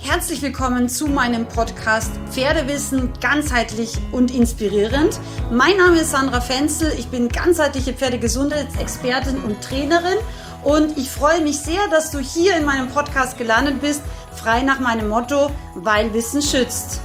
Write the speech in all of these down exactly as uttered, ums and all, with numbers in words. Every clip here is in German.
Herzlich willkommen zu meinem Podcast Pferdewissen ganzheitlich und inspirierend. Mein Name ist Sandra Fenzel, ich bin ganzheitliche Pferdegesundheitsexpertin und Trainerin und ich freue mich sehr, dass du hier in meinem Podcast gelandet bist, frei nach meinem Motto, weil Wissen schützt.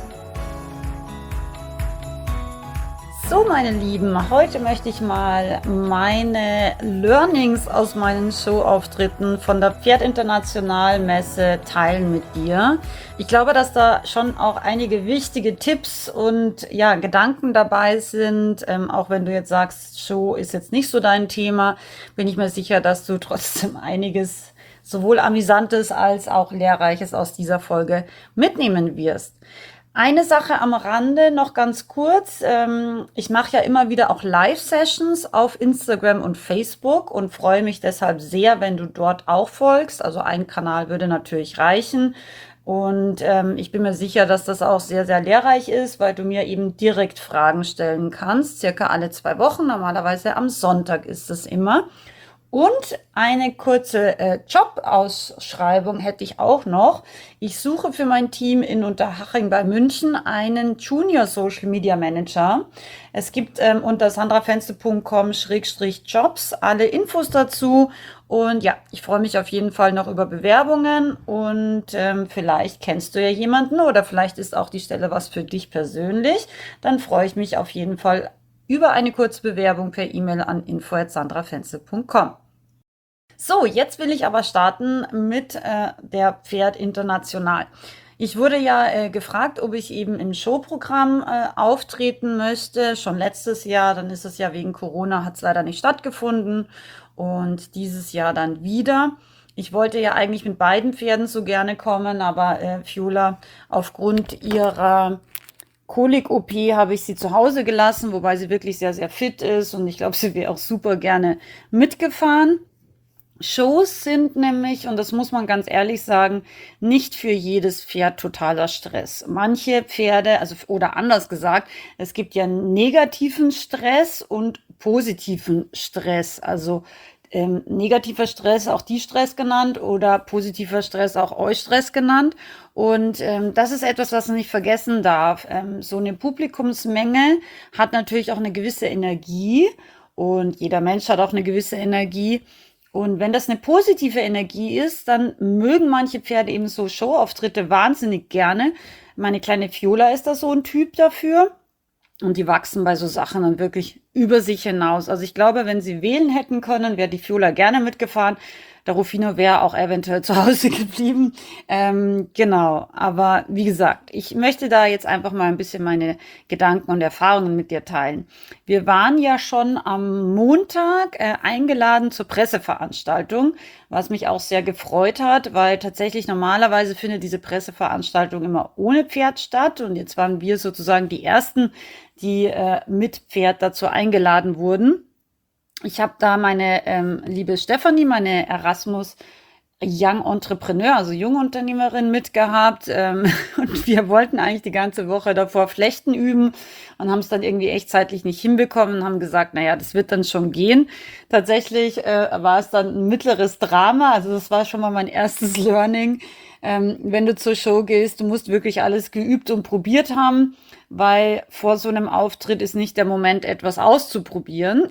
So, meine Lieben, heute möchte ich mal meine Learnings aus meinen Showauftritten von der Pferd-International-Messe teilen mit dir. Ich glaube, dass da schon auch einige wichtige Tipps und ja, Gedanken dabei sind. Ähm, auch wenn du jetzt sagst, Show ist jetzt nicht so dein Thema, bin ich mir sicher, dass du trotzdem einiges sowohl Amüsantes als auch Lehrreiches aus dieser Folge mitnehmen wirst. Eine Sache am Rande noch ganz kurz. Ich mache ja immer wieder auch Live-Sessions auf Instagram und Facebook und freue mich deshalb sehr, wenn du dort auch folgst. Also ein Kanal würde natürlich reichen. Und ähm, ich bin mir sicher, dass das auch sehr, sehr lehrreich ist, weil du mir eben direkt Fragen stellen kannst. Circa alle zwei Wochen, normalerweise am Sonntag ist es immer. Und eine kurze äh, Jobausschreibung hätte ich auch noch. Ich suche für mein Team in Unterhaching bei München einen Junior Social Media Manager. Es gibt ähm, unter sandrafenzel punkt com Schrägstrich Jobs alle Infos dazu. Und ja, ich freue mich auf jeden Fall noch über Bewerbungen und ähm, vielleicht kennst du ja jemanden oder vielleicht ist auch die Stelle was für dich persönlich. Dann freue ich mich auf jeden Fall über eine kurze Bewerbung per E-Mail an info at sandrafenzel punkt com. So, jetzt will ich aber starten mit äh, der Pferd International. Ich wurde ja äh, gefragt, ob ich eben im Showprogramm äh, auftreten möchte. Schon letztes Jahr, dann ist es ja wegen Corona, hat es leider nicht stattgefunden. Und dieses Jahr dann wieder. Ich wollte ja eigentlich mit beiden Pferden so gerne kommen, aber äh, Fiola aufgrund ihrer Kolik-O P habe ich sie zu Hause gelassen, wobei sie wirklich sehr, sehr fit ist. Und ich glaube, sie wäre auch super gerne mitgefahren. Shows sind nämlich, und das muss man ganz ehrlich sagen, nicht für jedes Pferd totaler Stress. Manche Pferde, also oder anders gesagt, es gibt ja negativen Stress und positiven Stress. Also ähm, negativer Stress auch die Stress genannt oder positiver Stress auch Eustress genannt. Und ähm, das ist etwas, was man nicht vergessen darf. Ähm, so eine Publikumsmenge hat natürlich auch eine gewisse Energie und jeder Mensch hat auch eine gewisse Energie. Und wenn das eine positive Energie ist, dann mögen manche Pferde eben so Showauftritte wahnsinnig gerne. Meine kleine Fiola ist da so ein Typ dafür. Und die wachsen bei so Sachen dann wirklich über sich hinaus. Also ich glaube, wenn sie wählen hätten können, wäre die Fiola gerne mitgefahren. Der Rufino wäre auch eventuell zu Hause geblieben. Ähm, genau, aber wie gesagt, ich möchte da jetzt einfach mal ein bisschen meine Gedanken und Erfahrungen mit dir teilen. Wir waren ja schon am Montag äh, eingeladen zur Presseveranstaltung, was mich auch sehr gefreut hat, weil tatsächlich normalerweise findet diese Presseveranstaltung immer ohne Pferd statt. Und jetzt waren wir sozusagen die Ersten, die äh, mit Pferd dazu eingeladen wurden. Ich habe da meine ähm, liebe Stefanie, meine Erasmus Young Entrepreneur, also Jungunternehmerin mitgehabt. Ähm, und wir wollten eigentlich die ganze Woche davor Flechten üben und haben es dann irgendwie echt zeitlich nicht hinbekommen und haben gesagt, naja, das wird dann schon gehen. Tatsächlich äh, war es dann ein mittleres Drama. Also das war schon mal mein erstes Learning. Ähm, wenn du zur Show gehst, du musst wirklich alles geübt und probiert haben, weil vor so einem Auftritt ist nicht der Moment, etwas auszuprobieren.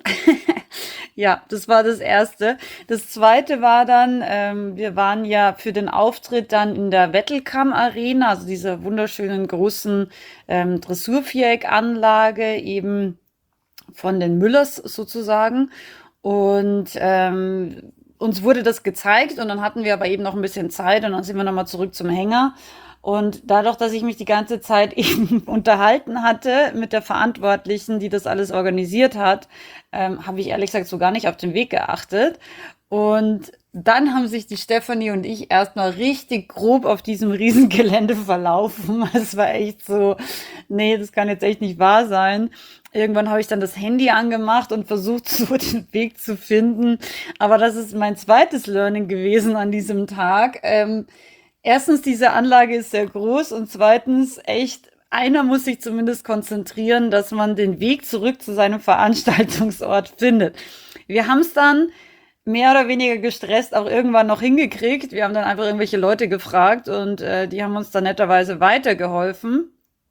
Ja, das war das Erste. Das Zweite war dann, ähm, wir waren ja für den Auftritt dann in der Wettelskamp Arena, also dieser wunderschönen großen ähm, Dressurviereckanlage eben von den Müllers sozusagen. Und ähm, uns wurde das gezeigt und dann hatten wir aber eben noch ein bisschen Zeit und dann sind wir nochmal zurück zum Hänger. Und dadurch, dass ich mich die ganze Zeit eben unterhalten hatte mit der Verantwortlichen, die das alles organisiert hat, ähm, habe ich ehrlich gesagt so gar nicht auf den Weg geachtet. Und dann haben sich die Stefanie und ich erstmal richtig grob auf diesem Riesengelände verlaufen. Es war echt so, nee, das kann jetzt echt nicht wahr sein. Irgendwann habe ich dann das Handy angemacht und versucht, so den Weg zu finden. Aber das ist mein zweites Learning gewesen an diesem Tag. Ähm, Erstens, diese Anlage ist sehr groß und zweitens, echt, einer muss sich zumindest konzentrieren, dass man den Weg zurück zu seinem Veranstaltungsort findet. Wir haben es dann mehr oder weniger gestresst auch irgendwann noch hingekriegt. Wir haben dann einfach irgendwelche Leute gefragt und äh, die haben uns dann netterweise weitergeholfen.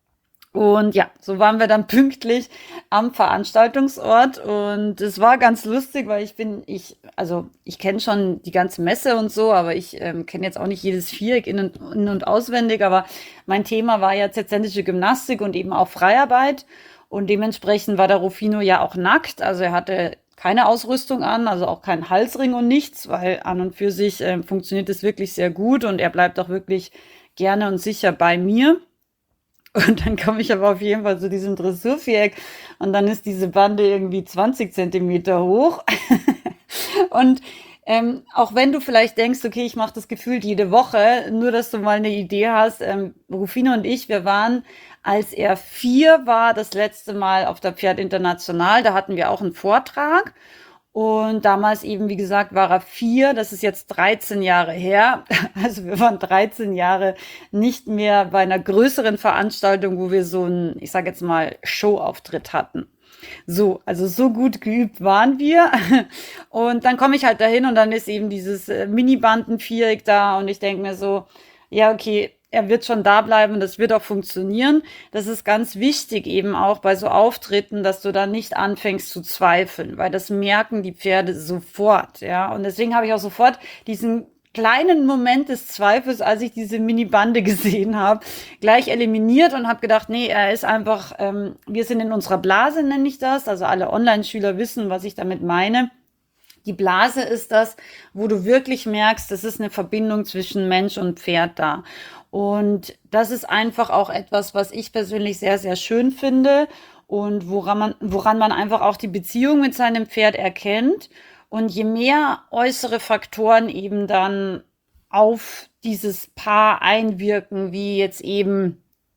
Und ja, so waren wir dann pünktlich am Veranstaltungsort und es war ganz lustig, weil ich bin, ich, also ich kenne schon die ganze Messe und so, aber ich ähm, kenne jetzt auch nicht jedes Viereck in und, in und auswendig, aber mein Thema war ja zirzentische Gymnastik und eben auch Freiarbeit und dementsprechend war der Rufino ja auch nackt, also er hatte keine Ausrüstung an, also auch keinen Halsring und nichts, weil an und für sich ähm, funktioniert es wirklich sehr gut und er bleibt auch wirklich gerne und sicher bei mir. Und dann komme ich aber auf jeden Fall zu diesem Dressurviereck und dann ist diese Bande irgendwie zwanzig Zentimeter hoch. Und ähm, auch wenn du vielleicht denkst, okay, ich mache das gefühlt jede Woche, nur dass du mal eine Idee hast, ähm, Rufino und ich, wir waren, als er vier war, das letzte Mal auf der Pferd International, da hatten wir auch einen Vortrag. Und damals eben, wie gesagt, war er vier. Das ist jetzt dreizehn Jahre her. Also wir waren dreizehn Jahre nicht mehr bei einer größeren Veranstaltung, wo wir so einen, ich sage jetzt mal, Showauftritt hatten. So, also so gut geübt waren wir. Und dann komme ich halt dahin und dann ist eben dieses äh, Mini-Bandenviereck da und ich denke mir so, ja, okay, er wird schon da bleiben, das wird auch funktionieren. Das ist ganz wichtig eben auch bei so Auftritten, dass du da nicht anfängst zu zweifeln, weil das merken die Pferde sofort, ja. Und deswegen habe ich auch sofort diesen kleinen Moment des Zweifels, als ich diese Mini-Bande gesehen habe, gleich eliminiert und habe gedacht, nee, er ist einfach, ähm, wir sind in unserer Blase, nenne ich das. Also alle Online-Schüler wissen, was ich damit meine. Die Blase ist das, wo du wirklich merkst, das ist eine Verbindung zwischen Mensch und Pferd da. Und das ist einfach auch etwas, was ich persönlich sehr, sehr schön finde und woran man, woran man einfach auch die Beziehung mit seinem Pferd erkennt. Und je mehr äußere Faktoren eben dann auf dieses Paar einwirken, wie jetzt eben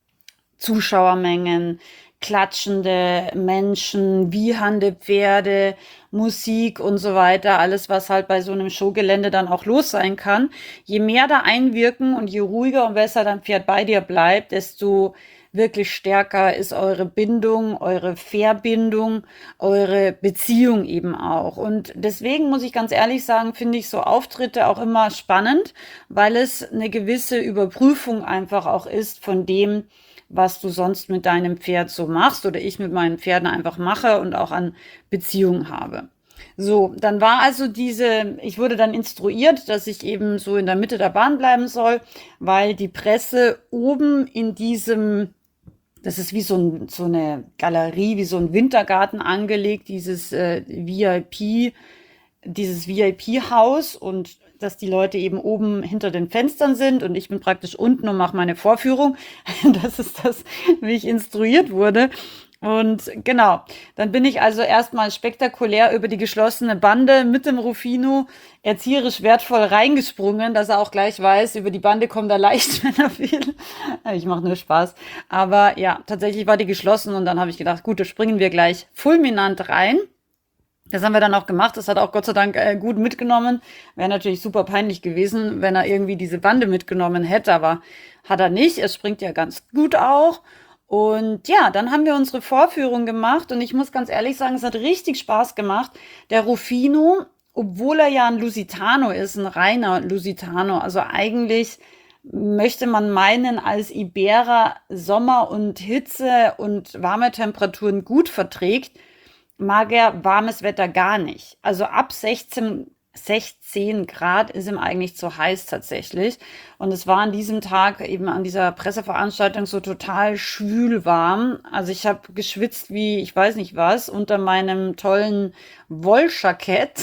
Zuschauermengen, klatschende Menschen, wiehernde Pferde, Musik und so weiter, alles, was halt bei so einem Showgelände dann auch los sein kann. Je mehr da einwirken und je ruhiger und besser dein Pferd bei dir bleibt, desto wirklich stärker ist eure Bindung, eure Verbindung, eure Beziehung eben auch. Und deswegen muss ich ganz ehrlich sagen, finde ich so Auftritte auch immer spannend, weil es eine gewisse Überprüfung einfach auch ist von dem, was du sonst mit deinem Pferd so machst oder ich mit meinen Pferden einfach mache und auch an Beziehungen habe. So, dann war also diese, ich wurde dann instruiert, dass ich eben so in der Mitte der Bahn bleiben soll, weil die Presse oben in diesem, das ist wie so, ein, so eine Galerie, wie so ein Wintergarten angelegt, dieses äh, V I P, dieses V I P-Haus und dass die Leute eben oben hinter den Fenstern sind und ich bin praktisch unten und mache meine Vorführung. Das ist das, wie ich instruiert wurde. Und genau, dann bin ich also erstmal spektakulär über die geschlossene Bande mit dem Rufino erzieherisch wertvoll reingesprungen, dass er auch gleich weiß, über die Bande kommt er leicht, wenn er will. Ich mache nur Spaß. Aber ja, tatsächlich war die geschlossen und dann habe ich gedacht, gut, da springen wir gleich fulminant rein. Das haben wir dann auch gemacht. Das hat auch Gott sei Dank äh, gut mitgenommen. Wäre natürlich super peinlich gewesen, wenn er irgendwie diese Bande mitgenommen hätte, aber hat er nicht. Es springt ja ganz gut auch. Und ja, dann haben wir unsere Vorführung gemacht und ich muss ganz ehrlich sagen, es hat richtig Spaß gemacht. Der Rufino, obwohl er ja ein Lusitano ist, ein reiner Lusitano, also eigentlich möchte man meinen, als Iberer Sommer und Hitze und warme Temperaturen gut verträgt, mag er warmes Wetter gar nicht. Also ab sechzehn, sechzehn Grad ist ihm eigentlich zu heiß tatsächlich. Und es war an diesem Tag eben an dieser Presseveranstaltung so total schwül warm. Also ich habe geschwitzt wie ich weiß nicht was unter meinem tollen Wolljackett.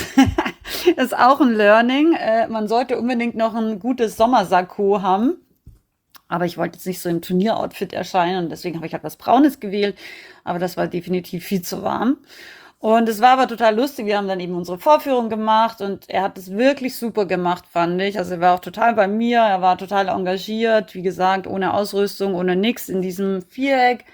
Das ist auch ein Learning. Äh, man sollte unbedingt noch ein gutes Sommersakko haben. Aber ich wollte jetzt nicht so im Turnieroutfit erscheinen und deswegen habe ich halt was Braunes gewählt. Aber das war definitiv viel zu warm. Und es war aber total lustig. Wir haben dann eben unsere Vorführung gemacht und er hat es wirklich super gemacht, fand ich. Also er war auch total bei mir, er war total engagiert, wie gesagt, ohne Ausrüstung, ohne nix in diesem Viereck.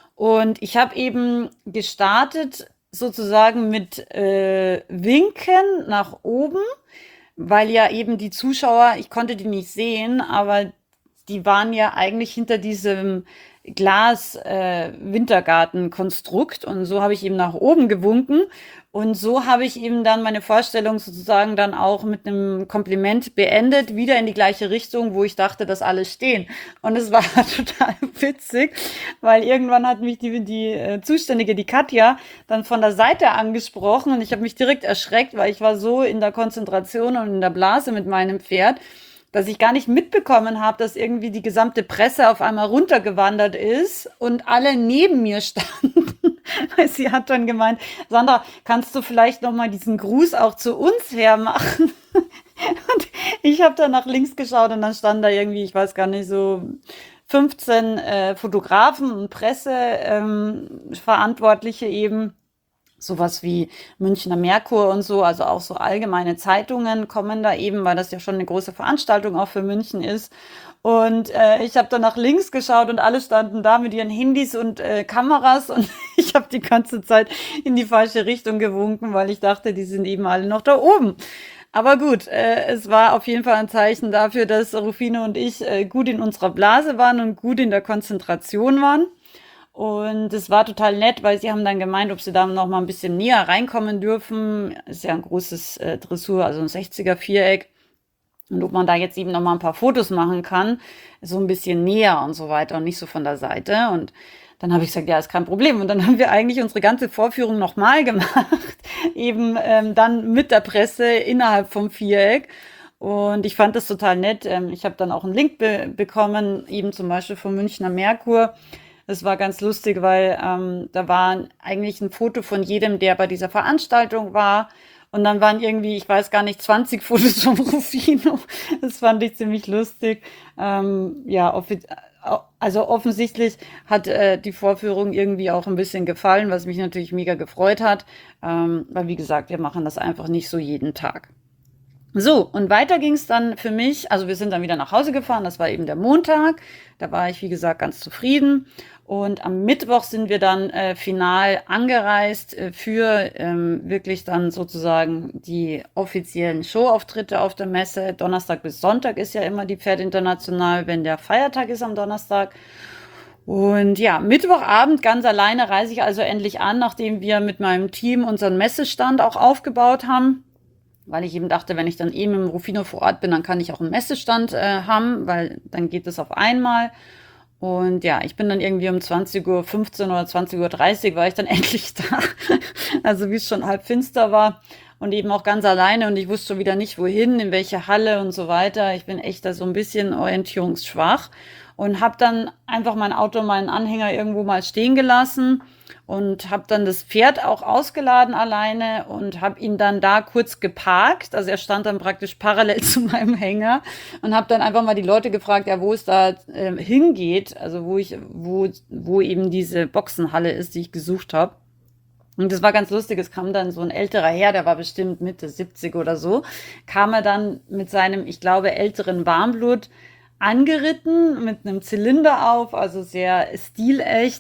Und ich habe eben gestartet sozusagen mit äh, Winken nach oben, weil ja eben die Zuschauer, ich konnte die nicht sehen, aber die waren ja eigentlich hinter diesem Glas-Wintergarten-Konstrukt. Und so habe ich ihm nach oben gewunken. Und so habe ich ihm dann meine Vorstellung sozusagen dann auch mit einem Kompliment beendet, wieder in die gleiche Richtung, wo ich dachte, dass alle stehen. Und es war total witzig, weil irgendwann hat mich die, die äh, Zuständige, die Katja, dann von der Seite angesprochen und ich habe mich direkt erschreckt, weil ich war so in der Konzentration und in der Blase mit meinem Pferd, dass ich gar nicht mitbekommen habe, dass irgendwie die gesamte Presse auf einmal runtergewandert ist und alle neben mir standen. Weil sie hat dann gemeint, Sandra, kannst du vielleicht noch mal diesen Gruß auch zu uns hermachen? Und ich habe dann nach links geschaut und dann standen da irgendwie, ich weiß gar nicht, so fünfzehn äh, Fotografen und Presseverantwortliche ähm, Verantwortliche eben. Sowas wie Münchner Merkur und so, also auch so allgemeine Zeitungen kommen da eben, weil das ja schon eine große Veranstaltung auch für München ist. Und äh, ich habe dann nach links geschaut und alle standen da mit ihren Handys und äh, Kameras und ich habe die ganze Zeit in die falsche Richtung gewunken, weil ich dachte, die sind eben alle noch da oben. Aber gut, äh, es war auf jeden Fall ein Zeichen dafür, dass Rufino und ich äh, gut in unserer Blase waren und gut in der Konzentration waren. Und es war total nett, weil sie haben dann gemeint, ob sie da noch mal ein bisschen näher reinkommen dürfen. Ist ja ein großes äh, Dressur, also ein sechziger Viereck. Und ob man da jetzt eben noch mal ein paar Fotos machen kann, so ein bisschen näher und so weiter und nicht so von der Seite. Und dann habe ich gesagt, ja, ist kein Problem. Und dann haben wir eigentlich unsere ganze Vorführung nochmal gemacht, eben ähm, dann mit der Presse innerhalb vom Viereck. Und ich fand das total nett. Ähm, ich habe dann auch einen Link be bekommen, eben zum Beispiel vom Münchner Merkur. Das war ganz lustig, weil ähm, da war eigentlich ein Foto von jedem, der bei dieser Veranstaltung war. Und dann waren irgendwie, ich weiß gar nicht, zwanzig Fotos von Rufino. Das fand ich ziemlich lustig. Ähm, ja, offi also offensichtlich hat äh, die Vorführung irgendwie auch ein bisschen gefallen, was mich natürlich mega gefreut hat. Ähm, weil wie gesagt, wir machen das einfach nicht so jeden Tag. So, und weiter ging es dann für mich. Also wir sind dann wieder nach Hause gefahren, das war eben der Montag. Da war ich, wie gesagt, ganz zufrieden. Und am Mittwoch sind wir dann äh, final angereist äh, für ähm, wirklich dann sozusagen die offiziellen Showauftritte auf der Messe. Donnerstag bis Sonntag ist ja immer die Pferd International, wenn der Feiertag ist am Donnerstag. Und ja, Mittwochabend ganz alleine reise ich also endlich an, nachdem wir mit meinem Team unseren Messestand auch aufgebaut haben. Weil ich eben dachte, wenn ich dann eben im Rufino vor Ort bin, dann kann ich auch einen Messestand äh, haben, weil dann geht es auf einmal. Und ja, ich bin dann irgendwie um zwanzig Uhr fünfzehn oder zwanzig Uhr dreißig war ich dann endlich da. Also wie es schon halb finster war und eben auch ganz alleine und ich wusste schon wieder nicht wohin, in welche Halle und so weiter. Ich bin echt da so ein bisschen orientierungsschwach und habe dann einfach mein Auto, meinen Anhänger irgendwo mal stehen gelassen und habe dann das Pferd auch ausgeladen alleine und habe ihn dann da kurz geparkt. Also er stand dann praktisch parallel zu meinem Hänger und habe dann einfach mal die Leute gefragt, ja, wo es da äh, hingeht, also wo ich, wo, wo eben diese Boxenhalle ist, die ich gesucht habe. Und das war ganz lustig, es kam dann so ein älterer Herr, der war bestimmt Mitte siebzig oder so, kam er dann mit seinem, ich glaube, älteren Warmblut angeritten, mit einem Zylinder auf, also sehr stilecht.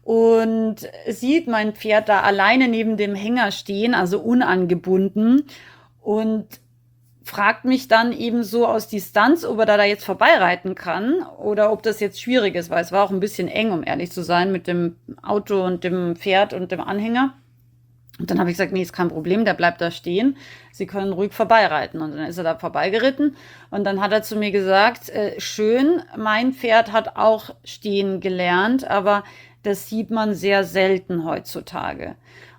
Und sieht mein Pferd da alleine neben dem Hänger stehen, also unangebunden und fragt mich dann eben so aus Distanz, ob er da, da jetzt vorbeireiten kann oder ob das jetzt schwierig ist, weil es war auch ein bisschen eng, um ehrlich zu sein, mit dem Auto und dem Pferd und dem Anhänger. Und dann habe ich gesagt, nee, ist kein Problem, der bleibt da stehen. Sie können ruhig vorbeireiten. Und dann ist er da vorbeigeritten. Und dann hat er zu mir gesagt, äh, schön, mein Pferd hat auch stehen gelernt, aber das sieht man sehr selten heutzutage.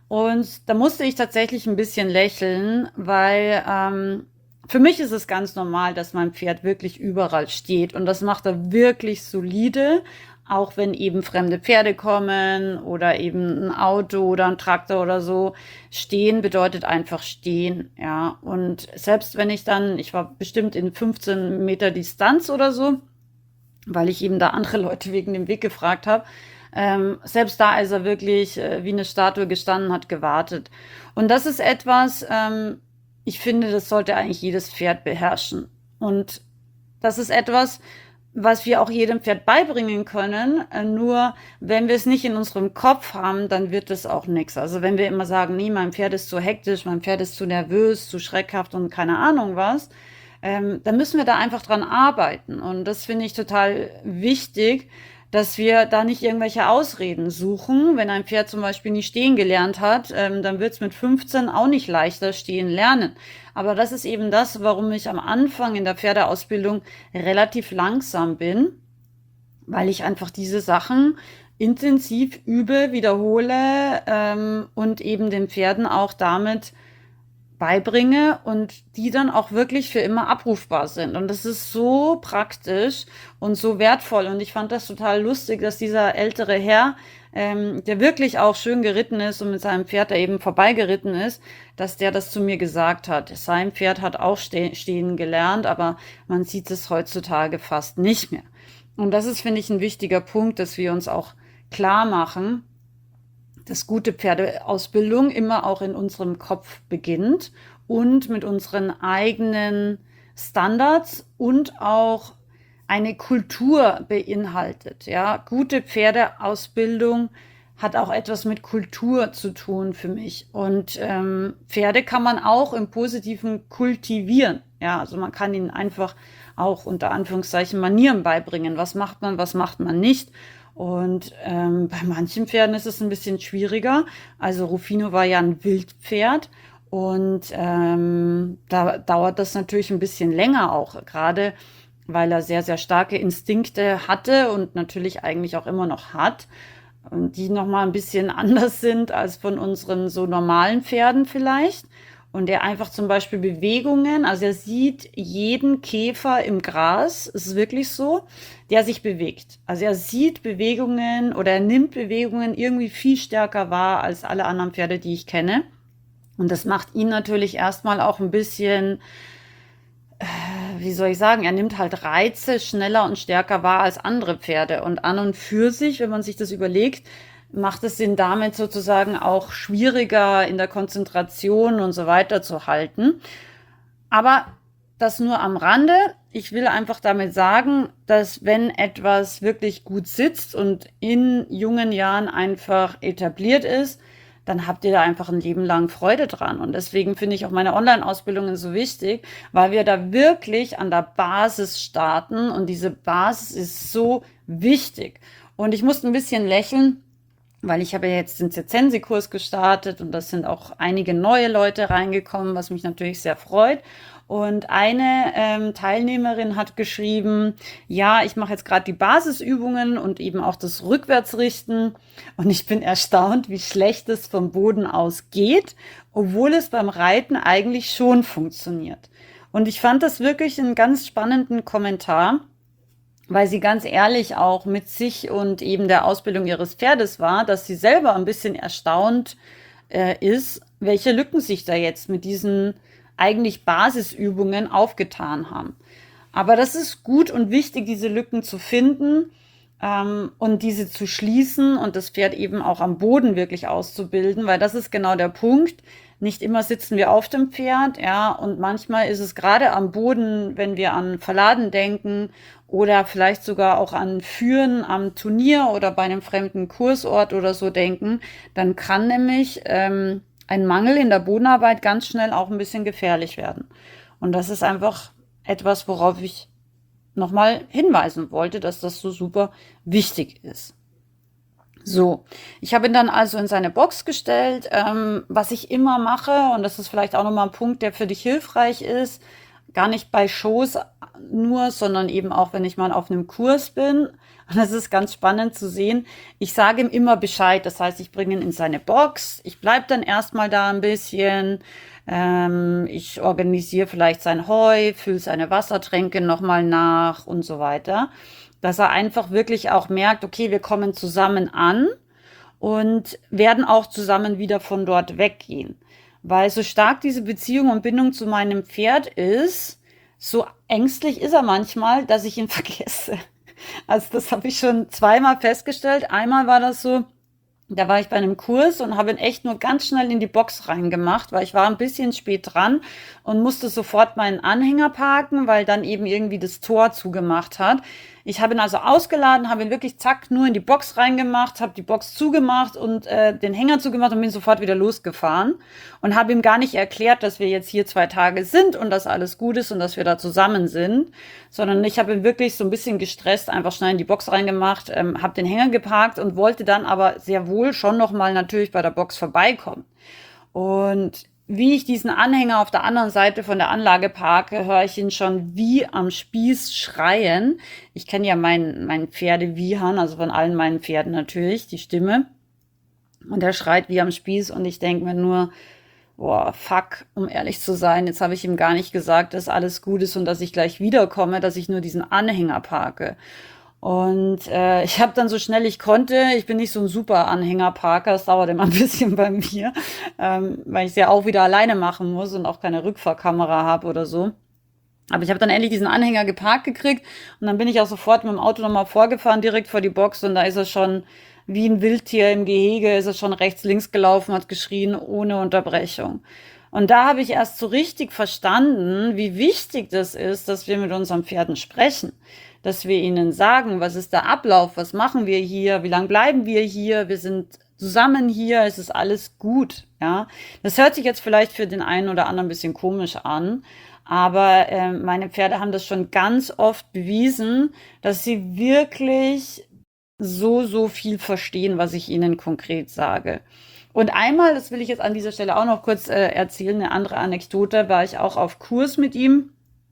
Und da musste ich tatsächlich ein bisschen lächeln, weil ähm, für mich ist es ganz normal, dass mein Pferd wirklich überall steht. Und das macht er wirklich solide. Auch wenn eben fremde Pferde kommen oder eben ein Auto oder ein Traktor oder so. Stehen bedeutet einfach stehen, ja. Und selbst wenn ich dann, ich war bestimmt in fünfzehn Meter Distanz oder so, weil ich eben da andere Leute wegen dem Weg gefragt habe, ähm, selbst da ist er wirklich äh, wie eine Statue gestanden, hat gewartet. Und das ist etwas, ähm, ich finde, das sollte eigentlich jedes Pferd beherrschen. Und das ist etwas, was wir auch jedem Pferd beibringen können. Nur wenn wir es nicht in unserem Kopf haben, dann wird es auch nichts. Also wenn wir immer sagen, nee, mein Pferd ist zu hektisch, mein Pferd ist zu nervös, zu schreckhaft und keine Ahnung was, ähm, dann müssen wir da einfach dran arbeiten. Und das finde ich total wichtig, dass wir da nicht irgendwelche Ausreden suchen. Wenn ein Pferd zum Beispiel nicht stehen gelernt hat, ähm, dann wird es mit fünfzehn auch nicht leichter stehen lernen. Aber das ist eben das, warum ich am Anfang in der Pferdeausbildung relativ langsam bin, weil ich einfach diese Sachen intensiv übe, wiederhole ähm, und eben den Pferden auch damit beibringe und die dann auch wirklich für immer abrufbar sind. Und das ist so praktisch und so wertvoll. Und ich fand das total lustig, dass dieser ältere Herr, ähm, der wirklich auch schön geritten ist und mit seinem Pferd da eben vorbeigeritten ist, dass der das zu mir gesagt hat. Sein Pferd hat auch ste stehen gelernt, aber man sieht es heutzutage fast nicht mehr. Und das ist, finde ich, ein wichtiger Punkt, dass wir uns auch klar machen, dass gute Pferdeausbildung immer auch in unserem Kopf beginnt und mit unseren eigenen Standards und auch eine Kultur beinhaltet. Ja, gute Pferdeausbildung hat auch etwas mit Kultur zu tun für mich. Und ähm, Pferde kann man auch im Positiven kultivieren. Ja, also man kann ihnen einfach auch unter Anführungszeichen Manieren beibringen. Was macht man, was macht man nicht? Und ähm, bei manchen Pferden ist es ein bisschen schwieriger. Also Rufino war ja ein Wildpferd und ähm, da dauert das natürlich ein bisschen länger auch, gerade weil er sehr, sehr starke Instinkte hatte und natürlich eigentlich auch immer noch hat, und die nochmal ein bisschen anders sind als von unseren so normalen Pferden vielleicht. Und er einfach zum Beispiel Bewegungen, also er sieht jeden Käfer im Gras, es ist wirklich so, der sich bewegt. Also er sieht Bewegungen oder er nimmt Bewegungen irgendwie viel stärker wahr als alle anderen Pferde, die ich kenne. Und das macht ihn natürlich erstmal auch ein bisschen, äh, wie soll ich sagen, er nimmt halt Reize schneller und stärker wahr als andere Pferde. Und an und für sich, wenn man sich das überlegt, macht es ihn damit sozusagen auch schwieriger in der Konzentration und so weiter zu halten. Aber das nur am Rande. Ich will einfach damit sagen, dass wenn etwas wirklich gut sitzt und in jungen Jahren einfach etabliert ist, dann habt ihr da einfach ein Leben lang Freude dran. Und deswegen finde ich auch meine Online-Ausbildungen so wichtig, weil wir da wirklich an der Basis starten und diese Basis ist so wichtig. Und ich musste ein bisschen lächeln, weil ich habe ja jetzt den Circensi-Kurs gestartet und das sind auch einige neue Leute reingekommen, was mich natürlich sehr freut. Und eine ähm, Teilnehmerin hat geschrieben, ja, ich mache jetzt gerade die Basisübungen und eben auch das Rückwärtsrichten und ich bin erstaunt, wie schlecht es vom Boden aus geht, obwohl es beim Reiten eigentlich schon funktioniert. Und ich fand das wirklich einen ganz spannenden Kommentar, weil sie ganz ehrlich auch mit sich und eben der Ausbildung ihres Pferdes war, dass sie selber ein bisschen erstaunt äh, ist, welche Lücken sich da jetzt mit diesen eigentlich Basisübungen aufgetan haben. Aber das ist gut und wichtig, diese Lücken zu finden ähm, und diese zu schließen und das Pferd eben auch am Boden wirklich auszubilden, weil das ist genau der Punkt. Nicht immer sitzen wir auf dem Pferd, ja, und manchmal ist es gerade am Boden, wenn wir an Verladen denken oder vielleicht sogar auch an Führen am Turnier oder bei einem fremden Kursort oder so denken, dann kann nämlich ähm, ein Mangel in der Bodenarbeit ganz schnell auch ein bisschen gefährlich werden. Und das ist einfach etwas, worauf ich nochmal hinweisen wollte, dass das so super wichtig ist. So, ich habe ihn dann also in seine Box gestellt, ähm, was ich immer mache, und das ist vielleicht auch nochmal ein Punkt, der für dich hilfreich ist, gar nicht bei Shows nur, sondern eben auch, wenn ich mal auf einem Kurs bin. Und das ist ganz spannend zu sehen. Ich sage ihm immer Bescheid, das heißt, ich bringe ihn in seine Box, ich bleibe dann erstmal da ein bisschen, ähm, ich organisiere vielleicht sein Heu, fülle seine Wassertränke nochmal nach und so weiter. Dass er einfach wirklich auch merkt, okay, wir kommen zusammen an und werden auch zusammen wieder von dort weggehen. Weil so stark diese Beziehung und Bindung zu meinem Pferd ist, so ängstlich ist er manchmal, dass ich ihn vergesse. Also das habe ich schon zweimal festgestellt. Einmal war das so, da war ich bei einem Kurs und habe ihn echt nur ganz schnell in die Box reingemacht, weil ich war ein bisschen spät dran und musste sofort meinen Anhänger parken, weil dann eben irgendwie das Tor zugemacht hat. Ich habe ihn also ausgeladen, habe ihn wirklich zack nur in die Box reingemacht, habe die Box zugemacht und äh, den Hänger zugemacht und bin sofort wieder losgefahren und habe ihm gar nicht erklärt, dass wir jetzt hier zwei Tage sind und dass alles gut ist und dass wir da zusammen sind, sondern ich habe ihn wirklich so ein bisschen gestresst einfach schnell in die Box reingemacht, ähm, habe den Hänger geparkt und wollte dann aber sehr wohl schon nochmal natürlich bei der Box vorbeikommen. Und wie ich diesen Anhänger auf der anderen Seite von der Anlage parke, höre ich ihn schon wie am Spieß schreien. Ich kenne ja meinen mein Pferdewiehern, also von allen meinen Pferden natürlich, die Stimme. Und er schreit wie am Spieß und ich denke mir nur, boah, fuck, um ehrlich zu sein, jetzt habe ich ihm gar nicht gesagt, dass alles gut ist und dass ich gleich wiederkomme, dass ich nur diesen Anhänger parke. Und äh, ich habe dann so schnell ich konnte, ich bin nicht so ein super Anhängerparker, das dauert immer ein bisschen bei mir, ähm, weil ich es ja auch wieder alleine machen muss und auch keine Rückfahrkamera habe oder so. Aber ich habe dann endlich diesen Anhänger geparkt gekriegt und dann bin ich auch sofort mit dem Auto nochmal vorgefahren, direkt vor die Box und da ist er schon wie ein Wildtier im Gehege, ist er schon rechts, links gelaufen, hat geschrien ohne Unterbrechung. Und da habe ich erst so richtig verstanden, wie wichtig das ist, dass wir mit unseren Pferden sprechen, dass wir ihnen sagen, was ist der Ablauf, was machen wir hier, wie lange bleiben wir hier, wir sind zusammen hier, es ist alles gut, ja. Das hört sich jetzt vielleicht für den einen oder anderen ein bisschen komisch an, aber äh, meine Pferde haben das schon ganz oft bewiesen, dass sie wirklich so, so viel verstehen, was ich ihnen konkret sage. Und einmal, das will ich jetzt an dieser Stelle auch noch kurz äh, erzählen, eine andere Anekdote, war ich auch auf Kurs mit ihm.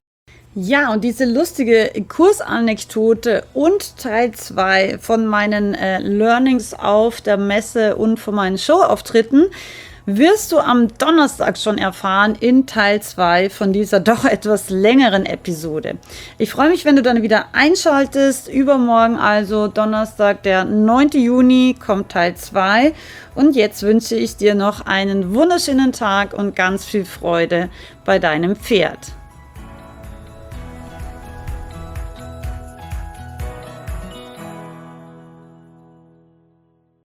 Ja, und diese lustige Kursanekdote und Teil zwei von meinen äh, Learnings auf der Messe und von meinen Showauftritten wirst du am Donnerstag schon erfahren in Teil zwei von dieser doch etwas längeren Episode. Ich freue mich, wenn du dann wieder einschaltest. Übermorgen, also Donnerstag, der neunte Juni, kommt Teil zwei. Und jetzt wünsche ich dir noch einen wunderschönen Tag und ganz viel Freude bei deinem Pferd.